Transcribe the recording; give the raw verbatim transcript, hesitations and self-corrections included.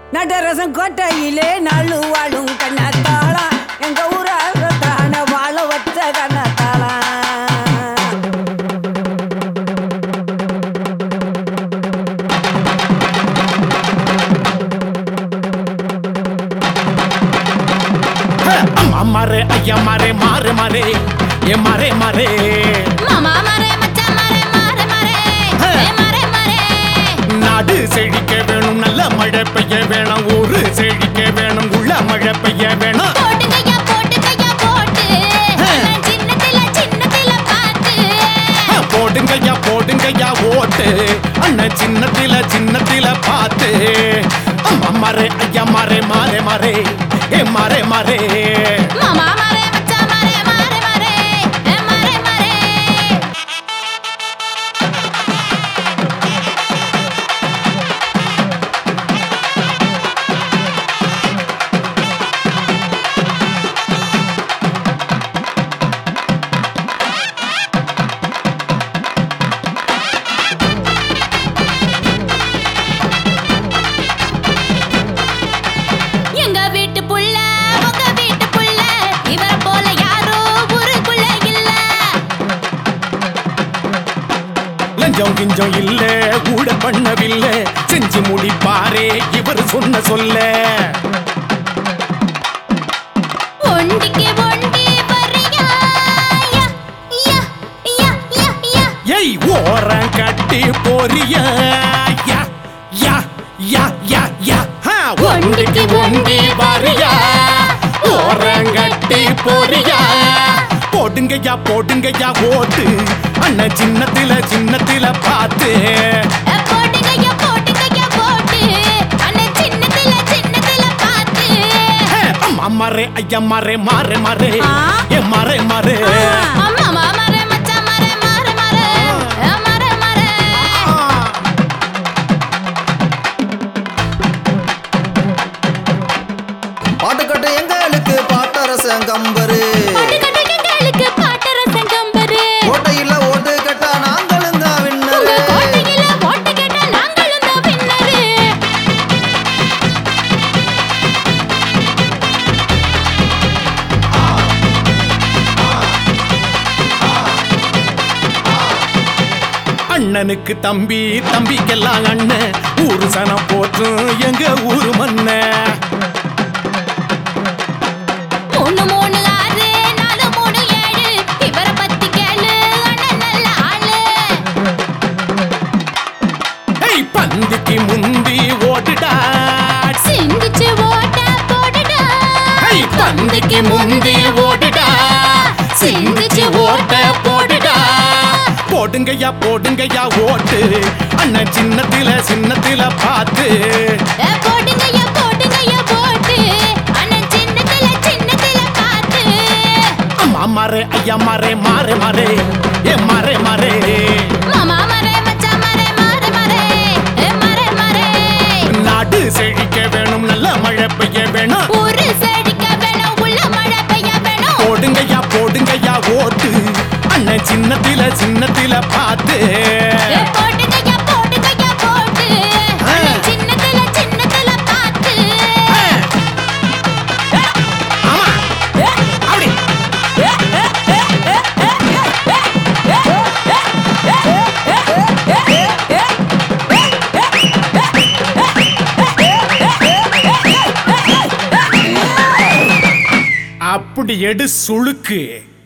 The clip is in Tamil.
நடரசம் கோட்டையிலே நாலு வாழும் கண்ணத்தாளா எங்க ஊரான வாழ வச்ச கண்ணத்தாளா मारे अय्या मारे मारे मारे ये मारे मारे मामा मारे मच्चा मारे मारे मारे ये मारे मारे நாடு செழிக்க வேணும் நல்ல மழை பெய்ய வேணும் ஊரு செழிக்க வேணும் உள்ள மழை பெய்ய வேணும் போட்டுங்கய்யா போட்டுங்கய்யா போட்டு அண்ணன் சின்னத்தில சின்னத்தில பாத்து போடுங்கய்யா போடுங்கய்யா ஓட்டு அண்ணன் சின்னத்தில சின்னத்தில பாத்து அம்மா மாரே ஐயா மாரே மாரே மாரே ஏ மாரே மாரே மாமா மாரே மச்சா மாரே மாரே மாரே ஏ மாரே மாரே எங்க வீட்டு புள்ள உங்க வீட்டு புள்ள இவர போல யாரோ ஊருக்குள்ள இல்ல லஞ்சம் கிஞ்சம் இல்ல கூட பண்ணவில்லை செஞ்சு முடிப்பாரே இவர் சொன்ன சொல்ல ஒண்டிக்கு ஒண்டி வரியா யா யா யா யா யா ஏய் ஓரம் கட்டி போறியா யா யா யா யா யா ஹா ஒண்டிக்கு ஒண்டி வாரியா ஓரம் கட்டி போறியா போடுங்கய்யா போடுங்கய்யா ஓட்டு அண்ணன் சின்னத்தில சின்னத்தில பார்த்து போட்டுங்கய்யா போட்டுங்கய்யா போட்டு அண்ணன் சின்னத்தில சின்னத்தில பாத்து அம்மா மாரே ஐயா மாரே மாரே மாரே ஆ? ஏ மாரே மாரே அம்மா மாரே மச்சா மாரே மாரே மாரே ஏ மாரே மாரே பாட்டுக்கட்டு எங்களுக்கு பாட்டரசன் கம்பரு பாட்டுக்கட்டு எங்களுக்கு பாட்டரசன் கம்பரு கோட்டையில ஓட்டு கட்டா நாங்களும் தான் உங்க வின்னரு கோட்டையில ஓட்டு கேட்டா நாங்களும் தான் வின்னரு அண்ணனுக்கு தம்பி தம்பிக்கெல்லாம் அண்ணன் ஊரு சனம் போற்றும் எங்க ஊரு மண்ண மூணு மூணு ஆறு நாலு மூணு ஏழு இவரை பத்தி கேளு அண்ணன் நல்ல ஆளு ஏய் பந்திக்கு முந்தி ஓடுடா சிந்திச்சு ஓட்ட போடுடா ஏய் பந்திக்கு முந்தி ஓடுடா சிந்திச்சு ஓட்ட போடுடா போடுங்கய்யா போடுங்கய்யா ஓட்டு அண்ணன் சின்னத்தில சின்னத்தில பார்த்து ஏ போடுங்கய்யா போடுங்கய்யா போட்டு அண்ணன் சின்னத்தில சின்னத்தில பாத்து அம்மா மாரே ஐயா மாரே மாரே மாரே ஏ மாரே மாரே மாமா மாரே மச்சா மாரே மாரே மாரே ஏ மாரே மாரே நாடு செழிக்க வேணும் நல்ல மழை பெய்ய வேணும் ஊரு செழிக்க வேணும் உள்ள மழை பெய்ய வேணும் போடுங்கய்யா போடுங்கய்யா ஓட்டு அண்ணன் சின்னத்தில சின்னத்தில பார்த்து ஏ போடுங்கய்யா போடுங்கய்யா போட்டு அண்ணன் சின்னத்தில சின்னத்தில பாத்து ஆமா அப்படி அப்படி எடு சுளுக்கு